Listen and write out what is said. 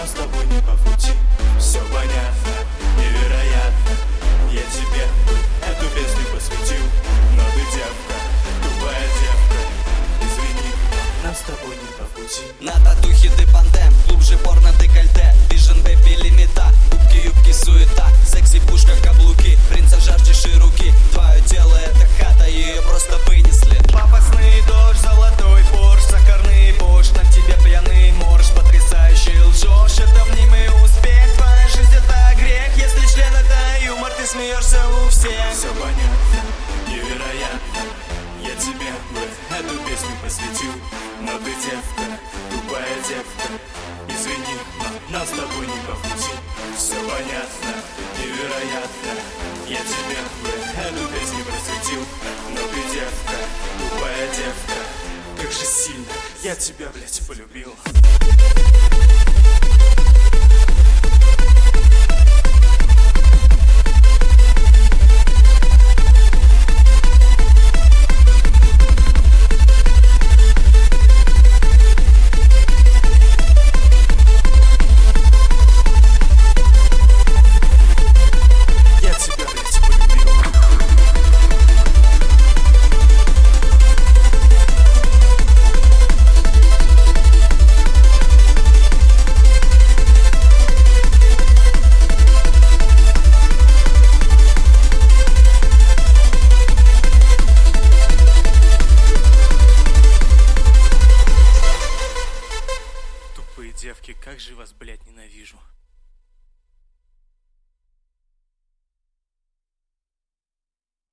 нам с тобой не по пути. Все понятно, невероятно. Я тебе эту песню посвятил. Но ты девка, тупая девка. Извини, нам с тобой не по пути. На татухе ты пантем, глубже порно декольте. Vision baby лимита, губки, юбки, суета. Секси, пушка, каблуки, принца жаждешь руки. Твое тело это хата, ее просто вынесли. Папасный дождь, золотой порш, сахарный бош. На тебе пьяный морж, потрясающий лжешь. Это мнимый успех, твоя жизнь это грех. Если член это юмор, ты смеешься у всех. Все понятно, невероятно. Я тебе бы эту песню посвятил. Но ты девка, тупая девка. Извини, но нам с тобой не по пути. Все понятно, невероятно. Я тебе бы эту песню посвятил. Но ты девка, тупая девка. Как же сильно я тебя, блять, полюбил. Девки, как же вас, блядь, ненавижу.